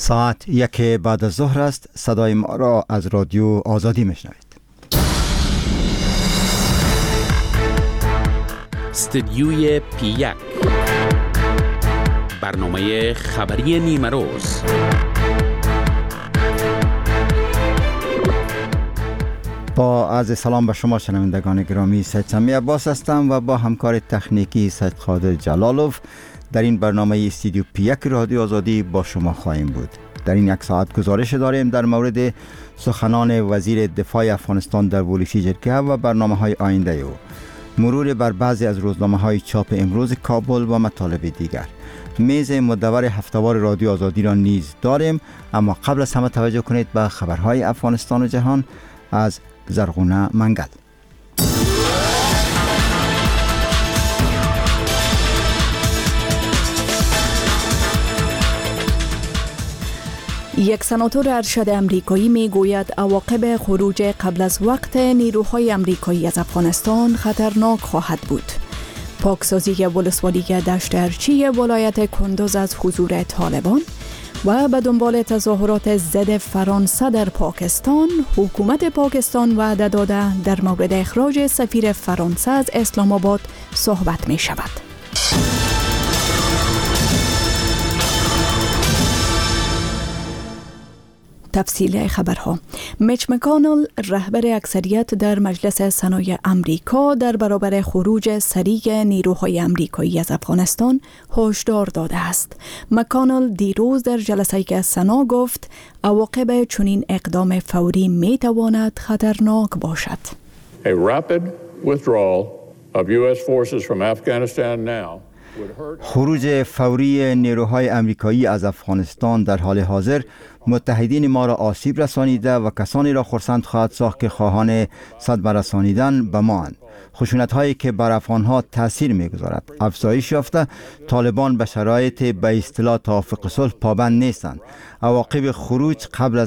ساعت 1 بعد از ظهر است. صدای ما را از رادیو آزادی میشنوید. استدیوی پی 1 برنامه خبری نیمه روز. با عرض سلام به شما شنوندگان گرامی، سید سمی عباس هستم و با همکار تکنیکی سید قادر جلالوف در این برنامه استدیو پی 1 رادیو آزادی با شما خواهیم بود. در این یک ساعت گزارش داریم در مورد سخنان وزیر دفاع افغانستان در ولسی جرگه و برنامه‌های آینده او، مرور بر بعضی از روزنامه‌های چاپ امروز کابل و مطالب دیگر. میز مدور هفته‌وار رادیو آزادی را نیز داریم، اما قبل از همه توجه کنید به خبرهای افغانستان و جهان از زرغونه منگل. یک سناتور ارشد امریکایی می گوید عواقب خروج قبل از وقت نیروهای امریکایی از افغانستان خطرناک خواهد بود. پاکسازی ولسوالی دشت ارچی ولایت کندوز از حضور طالبان و به دنبال تظاهرات ضد فرانسه در پاکستان، حکومت پاکستان وعده داده در مورد اخراج سفیر فرانسه از اسلام آباد صحبت می شود. تفصیل خبرها. میچ مکانل، رهبر اکثریت در مجلس سنای امریکا، در برابر خروج سریع نیروهای امریکایی از افغانستان هشدار داده است. مکانل دیروز در جلسه سنا گفت عواقب چنین اقدام فوری می تواند خطرناک باشد. A rapid withdrawal of US forces from Afghanistan now. خروج فوری نیروهای امریکایی از افغانستان در حال حاضر متحدین ما را آسیب رسانیده و کسانی را خرسند خواهد ساخت که خواهان صدمه رسانیدن به ما اند. خشونت هایی که بر افغانها تاثیر میگذارد. افزایش یافته، طالبان به شرایط به اصطلاح توافق صلح پابند نیستند. عواقب خروج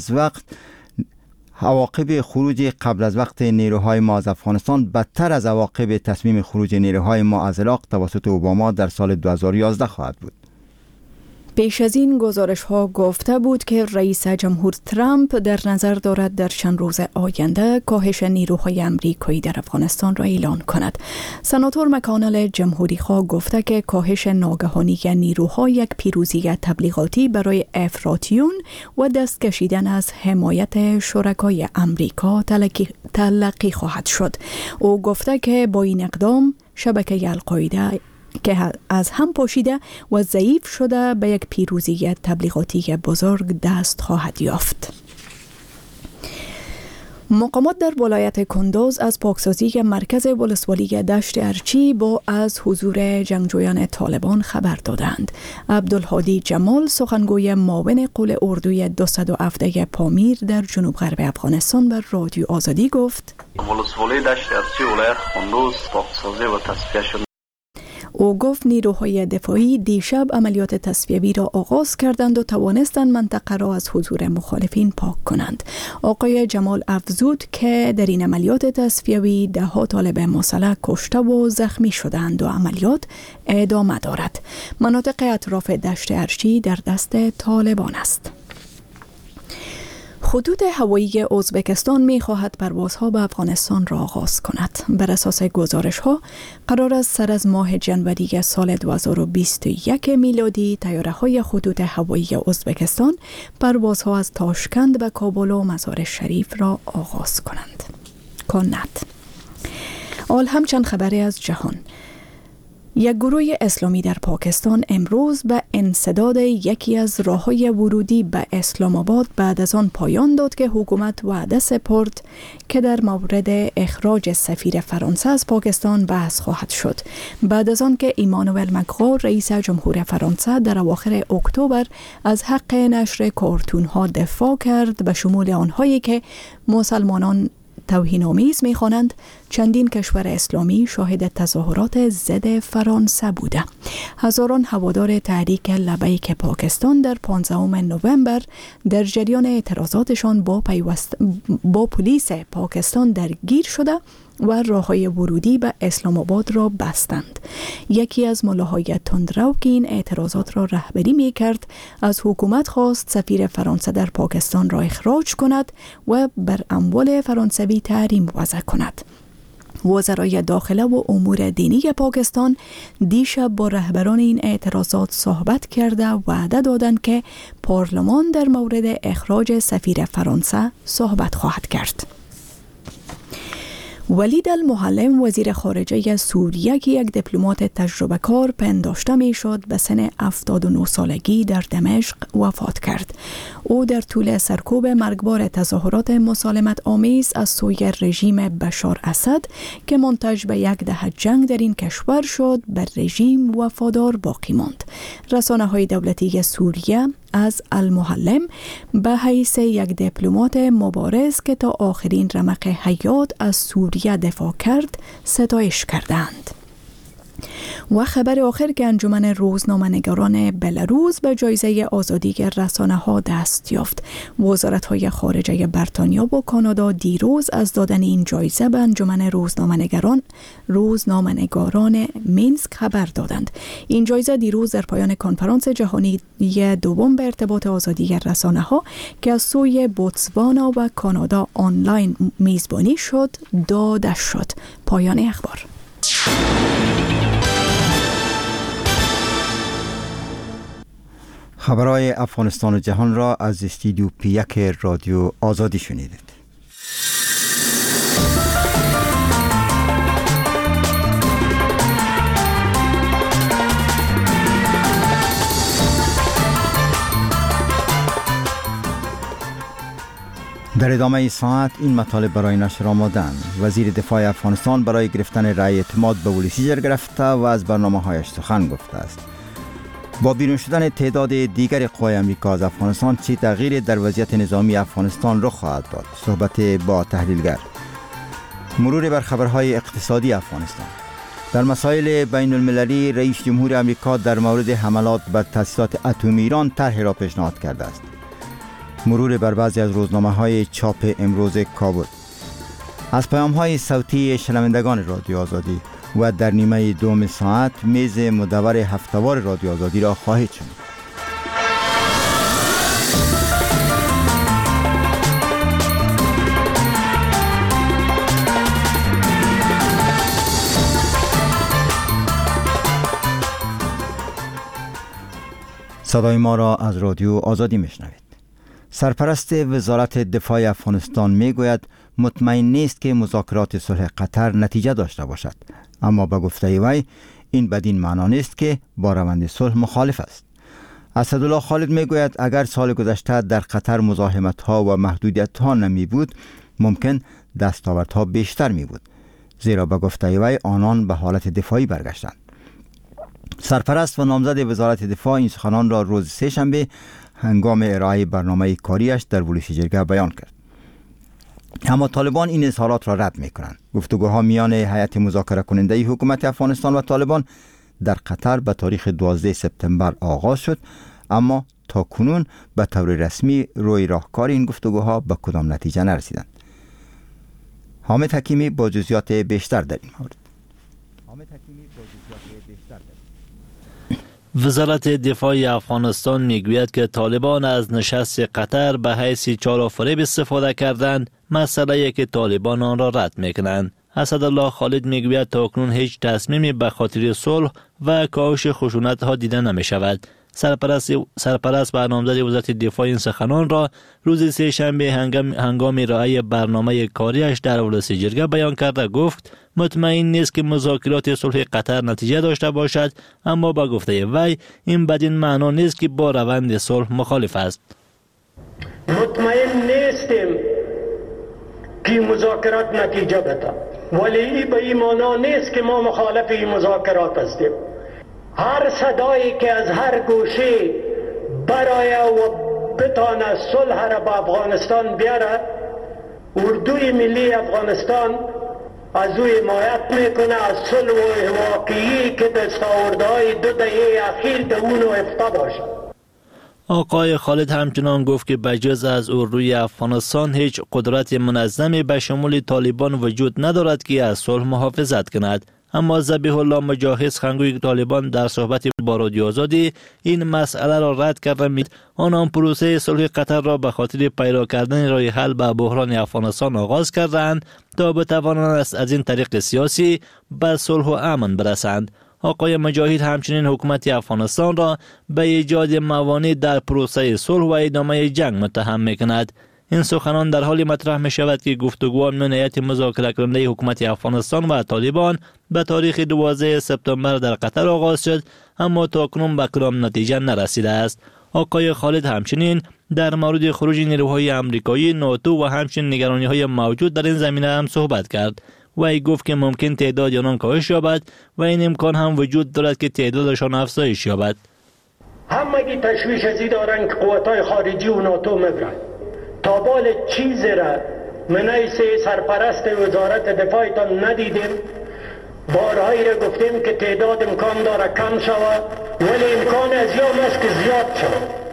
قبل از وقت نیروهای ما از افغانستان بدتر از عواقب تصمیم خروج نیروهای ما از عراق توسط اوباما در سال 2011 خواهد بود. پیش از این گزارش ها گفته بود که رئیس جمهور ترامپ در نظر دارد در چند روز آینده کاهش نیروهای امریکایی در افغانستان را اعلان کند. سناتور مکانل جمهوری خواه گفته که کاهش ناگهانی نیروها یک پیروزی تبلیغاتی برای افراطیون و دست کشیدن از حمایت شرکای امریکا تلقی خواهد شد. او گفته که با این اقدام شبکه القاعده که از هم پاشیده و ضعیف شده به یک پیروزی تبلیغاتی بزرگ دست خواهد یافت. مقامات در ولایت کندوز از پاکسازی مرکز ولسوالی دشت ارچی با از حضور جنگجویان طالبان خبر دادند. عبدالهادی جمال، سخنگوی معاون قول اردوی 217 پامیر در جنوب غرب افغانستان، بر رادیو آزادی گفت ولسوالی دشت ارچی ولایت کندوز پاکسازی و تصفیه شد. او گفت نیروهای دفاعی دیشب عملیات تصفیه‌ای را آغاز کردند و توانستند منطقه را از حضور مخالفین پاک کنند. آقای جمال افزود که در این عملیات تصفیه‌ای 10 طالب مسلح کشته و زخمی شدند و عملیات ادامه دارد. مناطق اطراف دشت ارچی در دست طالبان است. خطوط هوایی ازبکستان می خواهد پروازها به افغانستان را آغاز کند. بر اساس گزارش ها قرار است سر از ماه جنوری سال 2021 میلادی طیاره های خطوط هوایی ازبکستان پروازها از تاشکند و کابل و مزار شریف را آغاز کند. حال همچند خبری از جهان. یک گروه اسلامی در پاکستان امروز به انسداد یکی از راه‌های ورودی به اسلام آباد بعد از آن پایان داد که حکومت وعده سپرد که در مورد اخراج سفیر فرانسه از پاکستان بحث خواهد شد. بعد از آن که ایمانوئل مکرون رئیس جمهور فرانسه در اواخر اکتبر از حق نشر کارتون‌ها دفاع کرد، به شمول آنهایی که مسلمانان توهین‌آمیز می‌خوانند، چندین کشور اسلامی شاهد تظاهرات ضد فرانسه بوده. هزاران هوادار تحریک لبیک پاکستان در 15 نوامبر در جریان اعتراضاتشان با پلیس پاکستان درگیر شده و راههای ورودی به اسلام آباد را بستند. یکی از ملاهای تندرو که این اعتراضات را رهبری می کرد از حکومت خواست سفیر فرانسه در پاکستان را اخراج کند و بر اموال فرانسوی تحریم وضع کند. وزرای داخله و امور دینی پاکستان دیشب با رهبران این اعتراضات صحبت کرده و وعده دادند که پارلمان در مورد اخراج سفیر فرانسه صحبت خواهد کرد. ولید المعلم وزیر خارجه سوریه که یک دیپلمات تجربه کار پنداشته می شد به سن 79 سالگی در دمشق وفات کرد. او در طول سرکوب مرگبار تظاهرات مسالمت آمیز از سوی رژیم بشار اسد که منتج به یک دهه جنگ در این کشور شد بر رژیم وفادار باقی ماند. رسانه های دولتی سوریه از المعلم به حیث یک دیپلمات مبارز که تا آخرین رمق حیات از سوریه دفاع کرد ستایش کردند. و خبر آخر که انجمن روزنامه‌نگاران بلاروس به جایزه آزادی رسانه ها دست یافت. وزارت های خارجه بریتانیا و کانادا دیروز از دادن این جایزه به انجمن روزنامه‌نگاران مینسک خبر دادند. این جایزه دیروز در پایان کنفرانس جهانی دوم به ارتباط آزادی رسانه ها که از سوی بوتسوانا و کانادا آنلاین میزبانی شد داده شد. پایان اخبار. خبرهای افغانستان و جهان را از استودیو پی1 رادیو آزادی شنیدید. در ادامه این ساعت این مطالب برای نشر آماده‌اند. وزیر دفاع افغانستان برای گرفتن رأی اعتماد به ولسیجر گرفته و از برنامه‌هایش سخن گفته است. با بیرون شدن تعداد دیگر قوای امریکا از افغانستان چه تغییری در وضعیت نظامی افغانستان رخ خواهد داد؟ صحبت با تحلیلگر. مرور بر خبرهای اقتصادی افغانستان. در مسائل بین المللی رئیس جمهور امریکا در مورد حملات بر تأسیسات اتمی ایران طرحی را پیشنهاد کرده است. مرور بر بعضی از روزنامه‌های چاپ امروز کابل. از پیام‌های صوتی شنوندگان رادیو آزادی و در نیمه دوم ساعت میز مدور هفته‌وار رادیو آزادی را خواهید شنید. صدای ما را از رادیو آزادی میشنوید. سرپرست وزارت دفاع افغانستان میگوید مطمئن نیست که مذاکرات صلح قطر نتیجه داشته باشد، اما به گفته وی این بدین معنا نیست که با روند صلح مخالف است. اسدالله خالد میگوید اگر سال گذشته در قطر مزاحمت‌ها و محدودیت‌ها نمی بود ممکن دستاوردها بیشتر می بود، زیرا به گفته وی آنان به حالت دفاعی برگشتند. سرپرست و نامزد وزارت دفاع این سخنان را روز سه‌شنبه هنگام ارائه برنامه کاریش در ولسیجرگه بیان کرد. اما طالبان این اظهارات را رد می‌کنند. گفتگوها میان هیئت مذاکره کننده حکومت افغانستان و طالبان در قطر به تاریخ 12 سپتامبر آغاز شد، اما تا کنون به طور رسمی روی راهکار این گفتگوها به کدام نتیجه نرسیدند. حامد حکیمی با جزئیات بیشتر در این مورد. وزارت دفاع افغانستان میگوید که طالبان از نشست قطر به حیث چال و فریب استفاده کردند، مسئله که طالبان آن را رد میکنند. اسدالله خالد میگوید تا اکنون هیچ تصمیمی به خاطر صلح و کاهش خشونت ها دیده نمی شود. سرپرست و نامزد وزارت دفاع این سخنان را روز سه‌شنبه هنگام ارائه برنامه کاریش در ولسیجرگه بیان کرده گفت مطمئن نیست که مذاکرات صلح قطر نتیجه داشته باشد، اما با گفته وی این بدین معنا نیست که با روند صلح مخالف است. مطمئن نیستیم که مذاکرات نتیجه بده، ولی این به این معنا نیست که ما مخالف این مذاکرات هستیم. هر صدایی که از هر گوشه برای و بتانه صلح را به افغانستان بیاره، اردوی ملی افغانستان از او حمایت میکنه، از صلح واقعی که دستاوردهای 2 دهه اخیر در اونو افته باشه. آقای خالد همچنان گفت که بجز از روی افغانستان هیچ قدرت منظمی به شمول طالبان وجود ندارد که از صلح محافظت کند. اما ذبیح الله مجاهد سخنگوی طالبان در صحبت با رادیو آزادی این مسئله را رد کرده. آنان پروسه صلح قطر را به خاطر پیدا کردن راه حل به بحران افغانستان آغاز کردند تا بتوانند از این طریق سیاسی به صلح و امن برسند. آقای مجاهد همچنین حکومت افغانستان را به ایجاد موانع در پروسه صلح و ادامه جنگ متهم می‌کند. این سخنان در حالی مطرح می شود که گفتگوها میان هیئت مذاکره کننده حکومت افغانستان و طالبان به تاریخ 12 سپتامبر در قطر آغاز شد، اما تاکنون به کدام نتیجه نرسیده است. آقای خالد همچنین در مورد خروج نیروهای آمریکایی، ناتو و همچنین نگرانی‌های موجود در این زمینه هم صحبت کرد. وی گفت که ممکن تعداد آنان کاهش یابد و این امکان هم وجود دارد که تعدادشان افزایش یابد. همگی تشویش ازی دارن که قوت‌های خارجی و ناتو میبرن. تا بال چیزی را منیس سرپرست وزارت دفاعتان ندیدیم. بارهایی را گفتیم که تعداد امکان داره کم شود، ولی امکان از یام است که زیاد شود.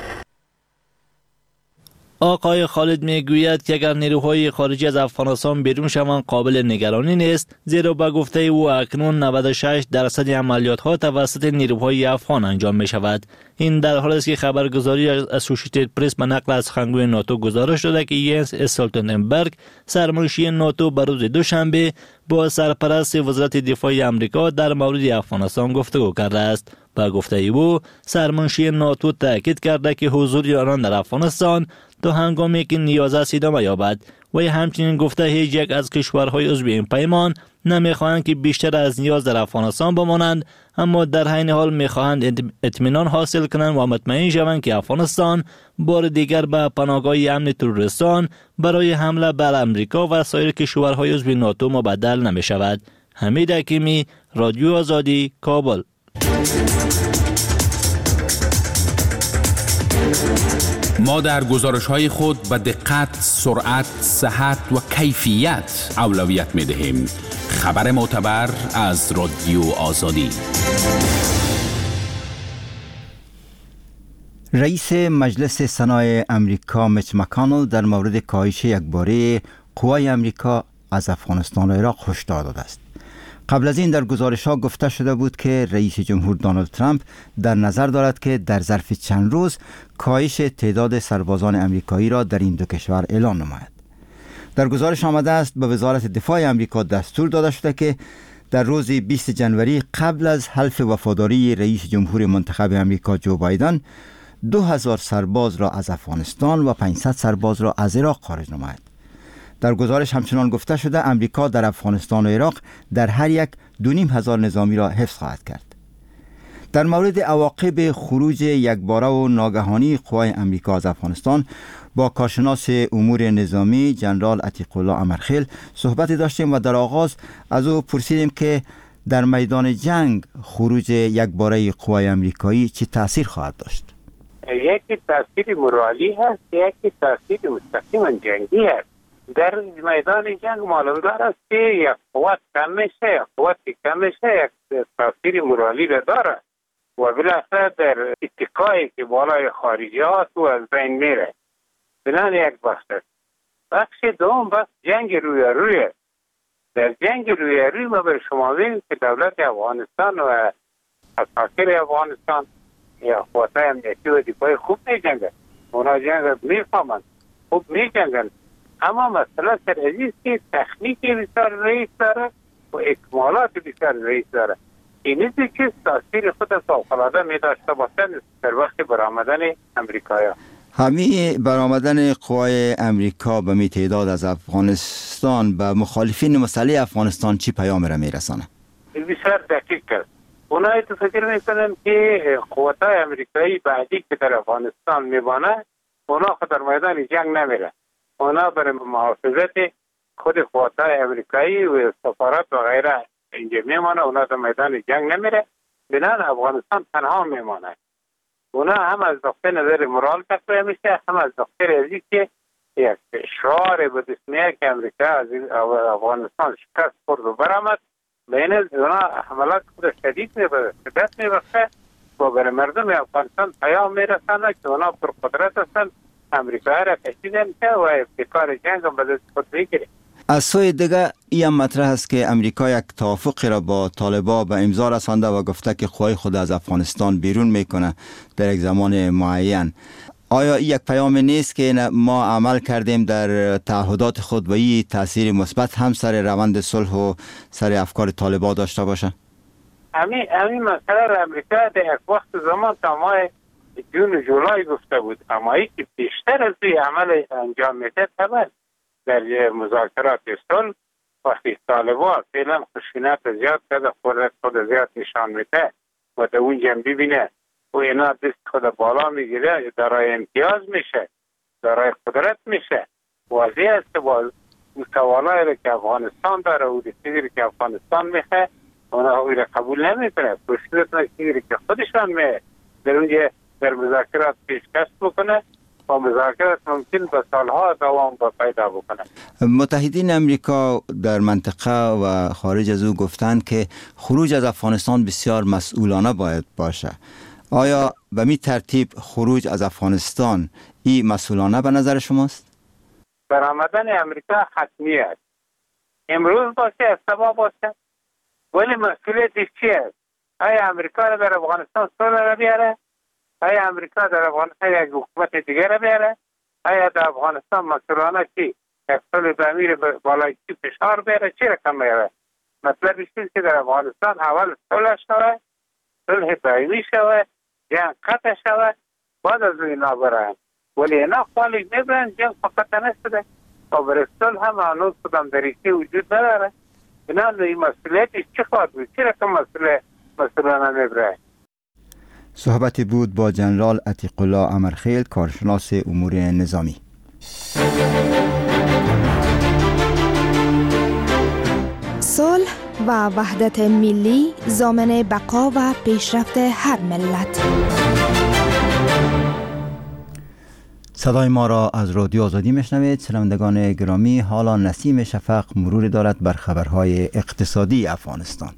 آقای خالد میگوید که اگر نیروهای خارجی از افغانستان بیرون شوند قابل نگرانی نیست، زیرا به گفته او اکنون 96% عملیات ها توسط نیروهای افغان انجام می شود. این در حالی است که خبرگزاری اسوسییتد پرس به نقل از سخنگوی ناتو گزارش داده که ینس استولتنبرگ سرمنشی ناتو به روز دوشنبه با سرپرست وزارت دفاع آمریکا در مورد افغانستان گفتگو کرده است. با گفته او سرمنشی ناتو تاکید کرده که حضور آنان در افغانستان تا هنگامی که نیاز است ادامه یابد. و همچنین گفته هیچ یک از کشورهای عضو این پیمان نمیخواهند که بیشتر از نیاز در افغانستان بمانند، اما در عین حال میخواهند اطمینان حاصل کنند و مطمئن شوند که افغانستان بار دیگر به پناهگاه امن تروریستان برای حمله بر امریکا و سایر کشورهای عضو ناتو مبدل نمی شود. حمید حکیمی، رادیو آزادی، کابل. ما در گزارش‌های خود به دقت، سرعت، صحت و کیفیت اولویت می‌دهیم. خبر معتبر از رادیو آزادی. رئیس مجلس سنای امریکا میچ مکانل در مورد کاهش یکباره قوای امریکا از افغانستان و عراق هشدار داده است. قبل از این در گزارش‌ها گفته شده بود که رئیس جمهور دونالد ترامپ در نظر دارد که در ظرف چند روز کاهش تعداد سربازان امریکایی را در این دو کشور اعلان نماید. در گزارش آمده است به وزارت دفاع امریکا دستور داده شده که در روز 20 جنوری قبل از حلف وفاداری رئیس جمهور منتخب امریکا جو بایدن 2000 سرباز را از افغانستان و 500 سرباز را از عراق خارج نماید. در گزارش همچنان گفته شده امریکا در افغانستان و عراق در هر یک 2500 نظامی را حفظ خواهد کرد. در مورد عواقب خروج یکباره و ناگهانی قوای امریکا از افغانستان با کارشناس امور نظامی جنرال عتیق الله امرخیل صحبتی داشتیم و در آغاز از او پرسیدیم که در میدان جنگ خروج یکباره قوای امریکایی چه تأثیر خواهد داشت؟ یکی تأثیر مورالی هست، یکی تأثیر مستقیما جنگی هست. در میدان جنگ معلومدار است که یک قوت کم میشه، یک قوت کم میشه، یک تأثیر مورالی را داره و بالاخره در اتکایی که بالای خارجی هست و از بین میره. بنان یک بخش است. بخش دوم بخش جنگ روی در جنگ روی ما به شما بگیم که دولت افغانستان و اساکر افغانستان یا قوتای امنیتی و دفاعی خوب میجنگن، اونا جنگ میفهمند، خوب میجنگن، اما مسئله سر عزیز که تکنیکی بسیار رئیس داره و اکمالات بسیار رئیس داره. اینی که تاثیر خود فوق‌العاده میداشته باشد در وقت برآمدن امریکایا. همین برآمدن قوای امریکا به می تعداد از افغانستان به مخالفین مسئله افغانستان چی پیام را میرسانه؟ بسیار دقیق است. اونایی تو فکر میکنن که قوتای امریکایی بعدی که در افغانستان میبانه اونا خود در میدان جنگ نمیره. اونا برای محافظت خود قوتای امریکایی و سفارت و غیره اینجا میمانه، اونا در میدان جنگ نمیره، بنان افغانستان تنها میمانه. اونا هم از نقطه نظر مورال تقویه میشه، هم از نقطه ریاضی که یک شعار به دسمیه که امریکا از افغانستان شکست خورد و برآمد، بین اونا حملات خود شدید میبخشه و برای مردم افغانستان پیام میرسانه که اونا پر قدرت هستند، امریکا را کشیدن که و ابتکار جنگ هم به دست خود بگیره. از سوی دیگه این مطرح است که امریکا یک توافقی را با طالبان به امضا رسانده و گفته که قوای خود از افغانستان بیرون میکنه در یک زمان معین. آیا این یک پیام نیست که ما عمل کردیم در تعهدات خود و این تاثیر مثبت هم سر روند صلح و سر افکار طالبان داشته باشه؟ همین مسئله را امریکا در یک وقت زمان تا ماه جون و جولای گفته بود، اما ای که بیشتر از این عمل انجام میده طبعا در مذاکرات صلح وقتی طالبان فعلا خشونت زیاد کرده خود زیاد نشان میده و در اون جنبی بینه و اینا دست خود بالا میگیره، دارای امتیاز میشه، دارای قدرت میشه. واضح است که با سوالایی را که افغانستان داره و چیزی که افغانستان میخواه اونا را قبول نمیکنه، پرسیدت نکیری که خودشان در اونجا در مذاکرات پیشکش بکنه و مذاکرات ممکن به سالها دوام پیدا بکنه. متحدین امریکا در منطقه و خارج از او گفتند که خروج از افغانستان بسیار مسئولانه باید باشه. آیا به می ترتیب خروج از افغانستان این مسئولانه به نظر شماست؟ برآمدن امریکا حتمی است. امروز باشه، سبا باشه، ولی مسئولیتش چیه؟ آیا امریکا را در افغانستان صلح را بیاره؟ آیا امریکا در افغانستان یک حکومت دیگر را بیاره؟ آیا در افغانستان مسئولانه چی؟ یک صلح تعمیر بالای چی فشار بیاره؟ چی رقم بیاره؟ مطلب است که در افغانستان اول صلح شود، صلح دائمی شود، جنگ قطع شود، بعد از اینا برن. ولی اینا خالی میبرن، جنگ فقط نشده و برای صلح هم هنوز کدام طریقه وجود نداره. اینا این مسئولیتش چی خواهد بود؟ چی رقم مسئولانه میبره؟ صحبتی بود با جنرال عتیق الله امرخیل، کارشناس امور نظامی. صلح و وحدت ملی ضامن بقا و پیشرفت هر ملت. صدای ما را از رادیو آزادی میشنوید. شنوندگان گرامی، حالا نسیم شفق مرور دارد بر خبرهای اقتصادی افغانستان.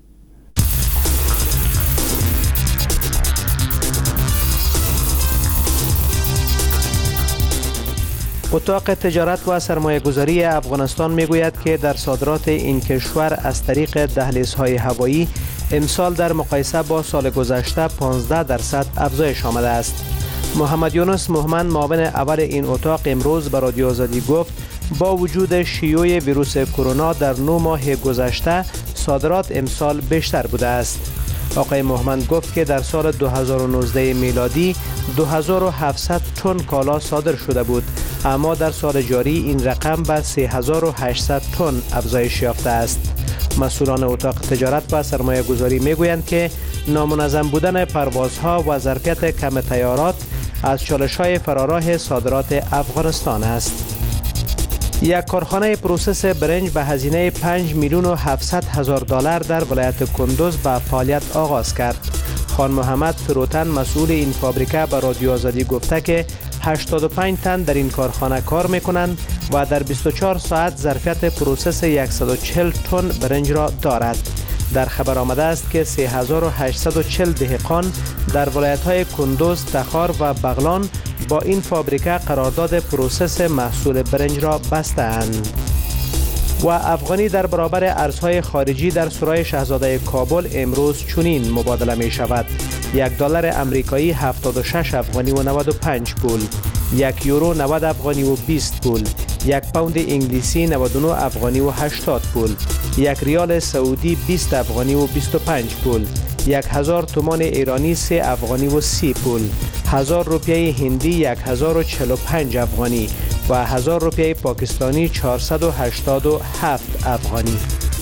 اتاق تجارت و سرمایه گذاری افغانستان میگوید که در صادرات این کشور از طریق دهلیزهای هوایی امسال در مقایسه با سال گذشته 15% افزایش آمده است. محمد یونس مهمن معاون اول این اتاق امروز به رادیو آزادی گفت با وجود شیوع ویروس کرونا در 9 ماه گذشته صادرات امسال بیشتر بوده است. آقای مهمن گفت که در سال 2019 میلادی 2700 تن کالا صادر شده بود، اما در سال جاری این رقم به 3800 تن افزایش یافته است. مسئولان اتاق تجارت و سرمایه گذاری می گویند که نامنظم بودن پروازها و ظرفیت کم طیارات از چالش‌های فراراه صادرات افغانستان است. یک کارخانه پروسس برنج به هزینه 5,700,000 دلار در ولایت کندوز به فعالیت آغاز کرد. خان محمد فروتن مسئول این فابریکه به رادیو آزادی گفته که 85 تن در این کارخانه کار میکنند و در 24 ساعت ظرفیت پروسس 140 تن برنج را دارد. در خبر آمده است که 3840 دهقان در ولایت‌های کندوز، تخار و بغلان با این فابریکه قرارداد پروسس محصول برنج را بسته‌اند. و افغانی در برابر ارزهای خارجی در سرای شاهزاده کابل امروز چنین مبادله می شود: $1 امریکایی 76 افغانی و 95 پول، $1 90 افغانی و 20 پول، $1 پوند انگلیسی 99 افغانی و 80 پول، $1 ریال سعودی 20 افغانی و 25 پول، 1000 تومان ایرانی 3 افغانی و 30 پول، 1000 روپیه هندی 1045 افغانی و 1000 روپیه پاکستانی 487 افغانی.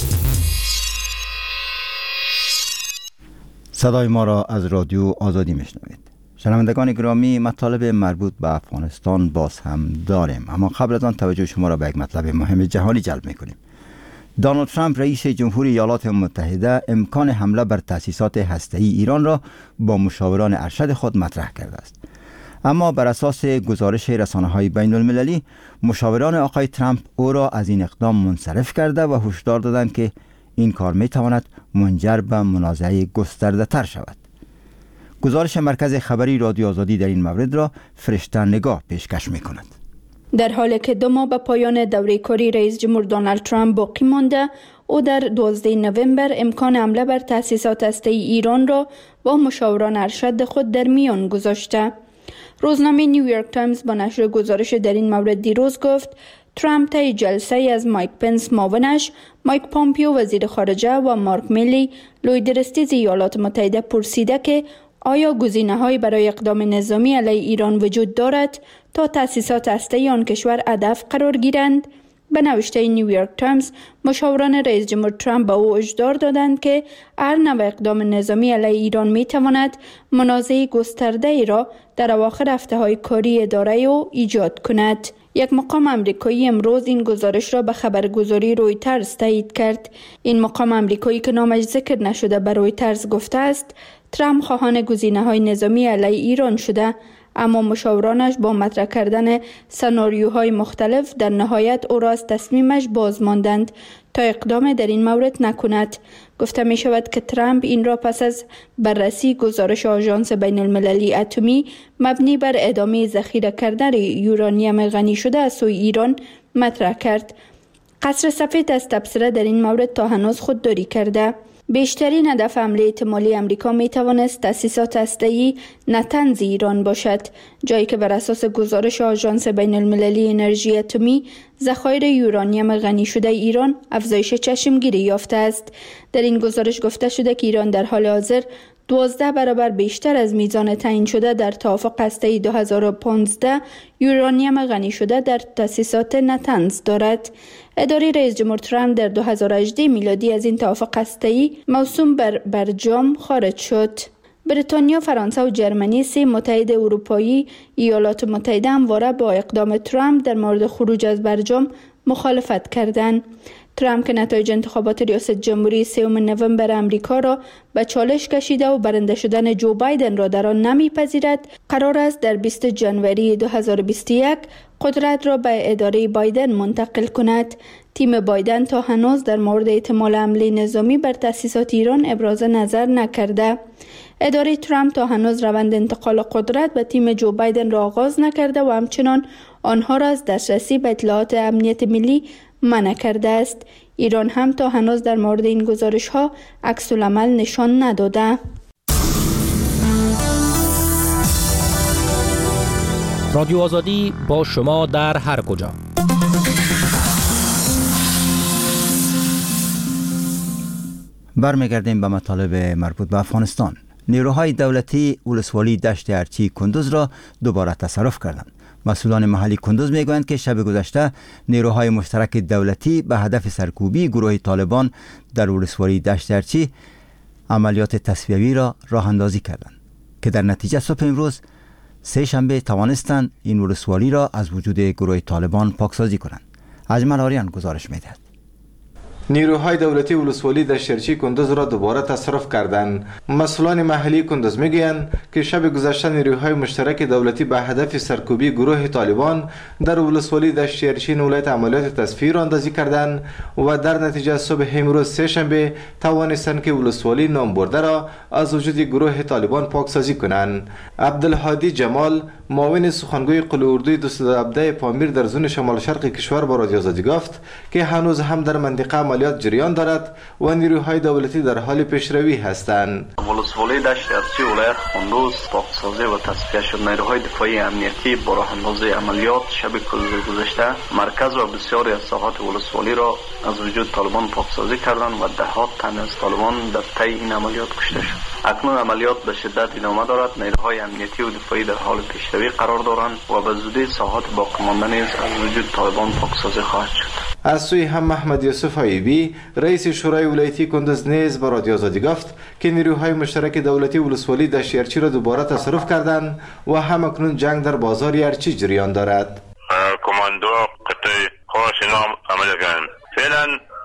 صدای ما را از رادیو آزادی میشنوید. شنوندگان گرامی، مطالب مربوط به افغانستان باز هم داریم، اما قبل از آن توجه شما را به یک مطلب مهم جهانی جلب میکنیم. دونالد ترامپ رئیس جمهوری ایالات متحده امکان حمله بر تأسیسات هسته‌ای ایران را با مشاوران ارشد خود مطرح کرده است. اما بر اساس گزارش رسانه‌های بین المللی، مشاوران آقای ترامپ او را از این اقدام منصرف کرده و هشدار دادند که این کار می‌تواند منجر به منازعه گسترده‌تر شود. گزارش مرکز خبری رادیو آزادی در این مورد را فرشته نگاه پیشکش می‌کند. در حالی که 2 ماه به پایان دوره کاری رئیس جمهور دونالد ترامپ باقی مانده، او در 12 نوامبر امکان حمله بر تأسیسات هسته‌ای ایران را با مشاوران ارشد خود در میان گذاشته. روزنامه نیویورک تایمز با نشر گزارش در این مورد دیروز گفت ترامپ طی جلسه از مایک پنس معاونش، مایک پامپیو وزیر خارجه و مارک میلی لوی درستیز ایالات متحده پرسیده که آیا گزینه‌هایی برای اقدام نظامی علیه ایران وجود دارد تا تأسیسات هسته‌ای آن کشور هدف قرار گیرند؟ به نوشته نیویورک تایمز، مشاوران رئیس جمهور ترامپ به او هشدار دادند که هر نوع اقدام نظامی علیه ایران می‌تواند منازعه گسترده‌ای را در اواخر هفته‌های کاری اداره او ایجاد کند. یک مقام امریکایی امروز این گزارش را به خبرگزاری رویترز تایید کرد. این مقام امریکایی که نامش ذکر نشده به رویترز گفته است ترامپ خواهان گزینه‌های نظامی علیه ایران شده، اما مشاورانش با مطرح کردن سناریوهای مختلف در نهایت او را از تصمیمش باز ماندند تا اقدام در این مورد نکند. گفته می شود که ترامپ این را پس از بررسی گزارش آژانس بین المللی اتمی مبنی بر ادامه ذخیره کردن یورانیم غنی شده از سوی ایران مطرح کرد. قصر سفید از تبصره در این مورد تا هنوز خودداری کرده. بیشترین هدف حمله احتمالی امریکا می توانست تأسیسات هسته‌ای نتنز ایران باشد، جایی که بر اساس گزارش آژانس بین المللی انرژی اتمی ذخایر یورانیم غنی شده ایران افزایش چشمگیری یافته است. در این گزارش گفته شده که ایران در حال حاضر 12 برابر بیشتر از میزان تعیین شده در توافق هسته‌ای 2015 یورانیم غنی شده در تأسیسات نتنز دارد. اداره رئیس جمهور ترامپ در 2018 میلادی از این توافق هسته‌ای موسوم بر برجام خارج شد. بریتانیا، فرانسه و جرمنی، 3 متحد اروپایی، ایالات متحده همواره با اقدام ترامپ در مورد خروج از برجام مخالفت کردند. ترامپ که نتایج انتخابات ریاست جمهوری 3 نوامبر امریکا را به چالش کشیده و برنده شدن جو بایدن را در آن نمیپذیرد، قرار است در 20 جنوری 2021 قدرت را به اداره بایدن منتقل کند. تیم بایدن تا هنوز در مورد احتمال حمله نظامی بر تأسیسات ایران ابراز نظر نکرده. اداره ترامپ تا هنوز روند انتقال قدرت به تیم جو بایدن را آغاز نکرده و همچنان آنها را از دسترسی به اطلاعات امنیت ملی منع کرده است. ایران هم تا هنوز در مورد این گزارش ها عکس العمل نشان نداده. رادیو آزادی با شما در هر کجا. برمیگردیم به مطالب مربوط به افغانستان. نیروهای دولتی ولسوالی دشت ارچی کندوز را دوباره تصرف کردند. مسئولان محلی کندوز میگویند که شب گذشته نیروهای مشترک دولتی به هدف سرکوبی گروه طالبان در ولسوالی دشت ارچی عملیات تصفیوی را راه اندازی کردند که در نتیجه صبح امروز سه شنبه توانستند این ولسوالی را از وجود گروه طالبان پاکسازی کنند. اجمل آریان گزارش میدهد. نیروهای دولتی ولسوالی دشت ارچی کندوز را دوباره تصرف کردند. مسئولان محلی کندوز میگویند که شب گذشته نیروهای مشترک دولتی به هدف سرکوبی گروه طالبان در ولسوالی دشت ارچی ولایت عملیات تصفیه را اندازی کردند و در نتیجه صبح امروز سه شنبه توانستند که ولسوالی نام برده را از وجود گروه طالبان پاکسازی کنند. عبدالهادی جمال، معاون سخنگوی قل اردوی 217 پامیر در زون شمال شرق کشور با رادیو آزادی گفت که هنوز هم در منطقه عملیات جریان دارد و نیروهای دولتی در حال پیشروی هستند. ولسوالی دشت ارچی ولایت کندوز پاکسازی و تصفیه شد. نیروهای دفاعی امنیتی با راه اندازی عملیات شب گذشته مرکز و بسیاری از ساحات ولسوالی را از وجود طالبان پاکسازی کردند و دهات تن از طالبان در طی این عملیات کشته شد. اکنون عملیات به شدت ادامه دارد. نیروهای امنیتی و دفاعی در حال پیشروی قرار دارند و به زودی ساحات باقی مانده نیز از وجود طالبان پاکسازی خواهد شد. از سوی هم محمد یوسف ایوبی، رئیس شورای ولایتی کندوز نیز با رادیو آزادی گفت که نیروهای مشترک دولتی ولسوالی دشت ارچی را دوباره تصرف کردند و هم اکنون جنگ در بازار ارچی جریان دارد. کماندو قطع خاص نام عمل کردند. فعلا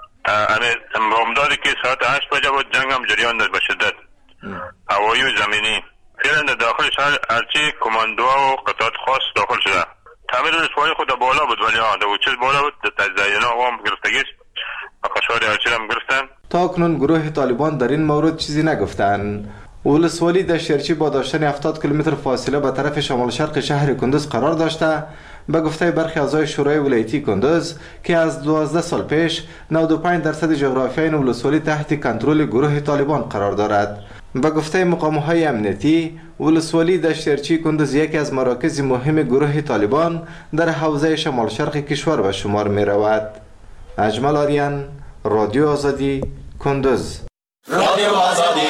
امرامداری که ساعت 8 بجه بود جنگ هم جریان دارد به شدت هوایی و زمینی. فعلا در داخل شهر ارچی کماندو و قطعات خاص داخل شده. تعمیر ولسوالی خود بالا بود ولی چیز بالا بود تزیینا عوام گرفتگیش و قشار ارچی هم گرفتن. تا کنون گروه طالبان در این مورد چیزی نگفتند. ولسوالی دشترچی با داشتن 70 کیلومتر فاصله به طرف شمال شرق شهر کندوز قرار داشته، به گفته برخی اعضای شورای ولایتی کندوز که از 12 سال پیش 95% جغرافیای این ولسوالی تحت کنترل گروه طالبان قرار دارد. به گفته مقام‌های امنیتی، ولسوالی دشترچی کندوز یکی از مراکز مهم گروه طالبان در حوزه شمال شرق کشور به شمار می رود. اجمل آریان، رادیو آزادی، کندوز. رادیو آزادی.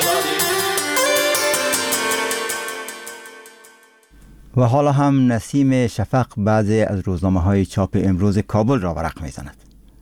و حالا هم نسیم شفق بعضی از روزنامه‌های چاپ امروز کابل را ورق می‌زند.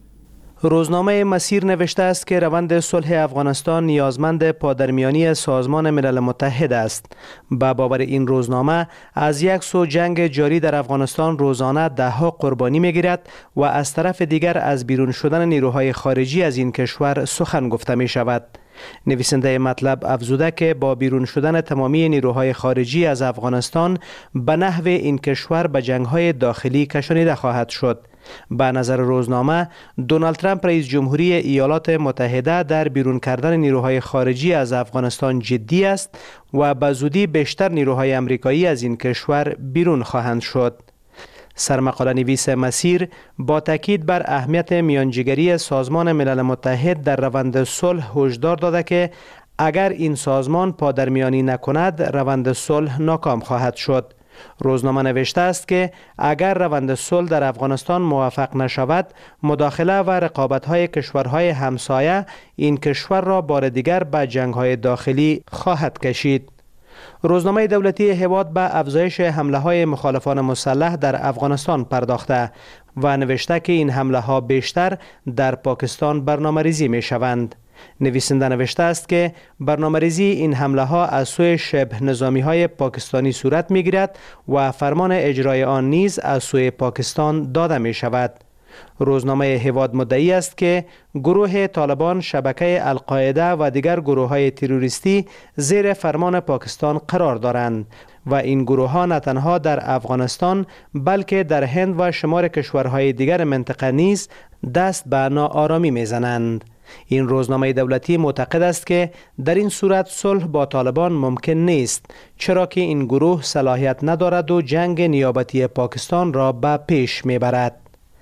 روزنامه مسیر نوشته است که روند صلح افغانستان نیازمند پادرمیانی سازمان ملل متحد است. به باور این روزنامه، از یک سو جنگ جاری در افغانستان روزانه ده‌ها قربانی می‌گیرد و از طرف دیگر از بیرون شدن نیروهای خارجی از این کشور سخن گفته می‌شود. نویسنده مطلب افزوده که با بیرون شدن تمامی نیروهای خارجی از افغانستان به نحو این کشور به جنگ‌های داخلی کشانیده خواهد شد. به نظر روزنامه، دونالد ترامپ رئیس جمهوری ایالات متحده در بیرون کردن نیروهای خارجی از افغانستان جدی است و به زودی بیشتر نیروهای امریکایی از این کشور بیرون خواهند شد. سرمقاله نویس مسیر با تاکید بر اهمیت میانجیگری سازمان ملل متحد در روند صلح هشدار داده که اگر این سازمان پادرمیانی نکند روند صلح ناکام خواهد شد. روزنامه نوشته است که اگر روند صلح در افغانستان موفق نشود، مداخله و رقابت‌های کشورهای همسایه این کشور را بار دیگر به جنگ‌های داخلی خواهد کشید. روزنامه دولتی هواد به افزایش حمله‌های مخالفان مسلح در افغانستان پرداخته و نوشته که این حمله‌ها بیشتر در پاکستان برنامه‌ریزی می‌شوند. نویسنده نوشته است که برنامه‌ریزی این حمله‌ها از سوی شبه نظامی‌های پاکستانی صورت می‌گیرد و فرمان اجرای آن نیز از سوی پاکستان داده می‌شود. روزنامه هواد مدعی است که گروه طالبان، شبکه القاعده و دیگر گروه‌های تروریستی زیر فرمان پاکستان قرار دارند و این گروه‌ها نه تنها در افغانستان بلکه در هند و شمار کشورهای دیگر منطقه نیز دست به ناآرامی می‌زنند. این روزنامه دولتی معتقد است که در این صورت صلح با طالبان ممکن نیست، چرا که این گروه صلاحیت ندارد و جنگ نیابتی پاکستان را به پیش میبرد.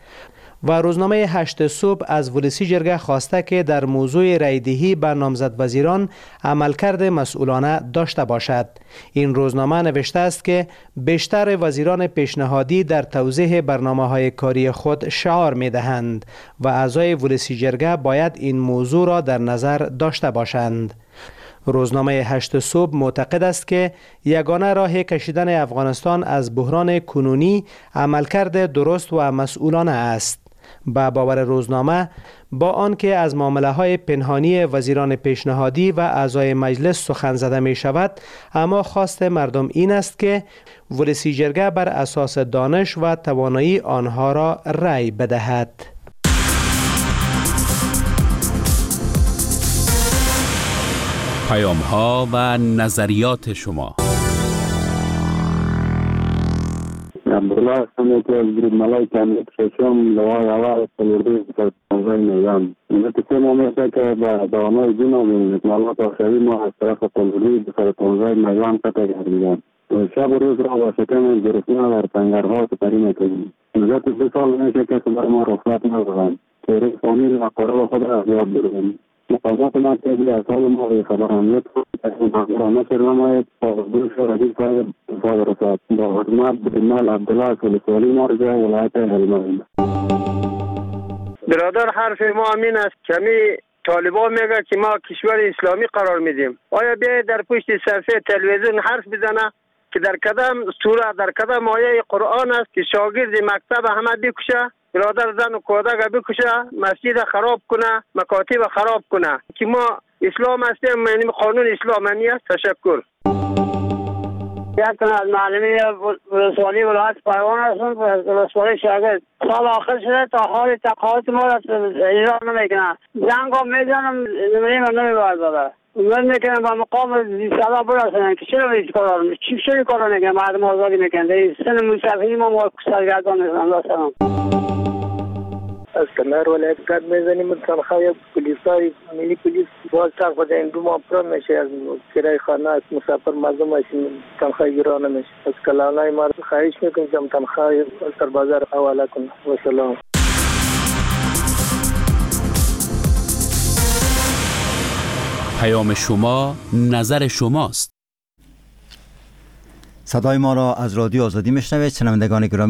و روزنامه 8 صبح از ولسی جرگه خواسته که در موضوع رایدهی به نامزد وزیران عملکرد مسئولانه داشته باشد. این روزنامه نوشته است که بیشتر وزیران پیشنهادی در توضیح برنامه‌های کاری خود شعار می‌دهند و اعضای ولسی جرگه باید این موضوع را در نظر داشته باشند. روزنامه 8 صبح معتقد است که یگانه راه کشیدن افغانستان از بحران کنونی عملکرد درست و مسئولانه است. با باور روزنامه، با آنکه از معامله‌های پنهانی وزیران پیشنهادی و اعضای مجلس سخن زده می شود، اما خواست مردم این است که ولسی جرگه بر اساس دانش و توانایی آنها را رأی بدهد. پیام‌ها و نظریات شما. عبدالله هستم که از گروه ملای کامیت ششم لوای اول سلوردی بسر 15 میلیون نتیجه ما میشه که به دوامای جنوب اکمالات آخری ما از طرف سلوردی بسر 15 میلیون قطع کردیم. شب روز را با شکم گرفتن در تنگرها سپری میکنیم. مدت 2 سال میشه که بر ما رخصت ندادن که روز فامیل و قرار خود را از یاد بردیم. مقاضات ما که بلی اصال ما به خبرانیت را نشر نماید با گروش رجیل صاحب فاضل رساد با حکمت بمال عبدالله سلسوالی مرجع ولایت هلمند. برادر حرف ما امین است کمی طالبان میگه که ما کشور اسلامی قرار میدیم. آیا بیاید در پشت صفحه تلویزیون حرف بزنه که در کدام سوره در کدام آیه قرآن است که شاگرد مکتب همه بکشه، برادر زن و کودک بکشه، مسجد خراب کنه، مکاتب خراب کنه که ما اسلام هستیم، یعنی قانون اسلامی است. تشکر. یک از معلمی ولسوالی ولایت پایوان هستم، ولسوالی شاگرد. سال آخر شده تا حال تقاعد ما را اجرا نمیکنه. زنگ هم میزنم نمریم هم نمیباید داده. من میکنم با مقام صدا برسنن که چرا هیچ کار چی کار نکنه، مردم آزادی میکنه. سن مصافحی ما سرگردان میکنم. از کنار ولایت گرد میزنیم تنخواه پلیسای ملی پلیس باز خود این 2 ماه پر میشه از کرای خانه از مسافر مردم هستیم تنخواه گران نمیشه از کلانای ما خواهش میکنیم که تنخواه سربازار حواله کنه و سلام. پیام شما نظر شماست. صدای ما را از رادیو آزادی میشنوید. شنوندگان گرامی